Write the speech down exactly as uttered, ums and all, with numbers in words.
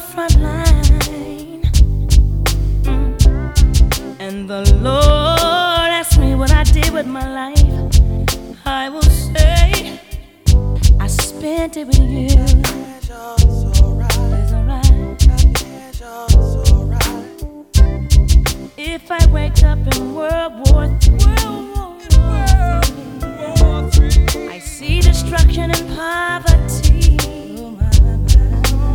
front line. Mm. And the Lord asked me what I did with my life. I will say I spent it with you.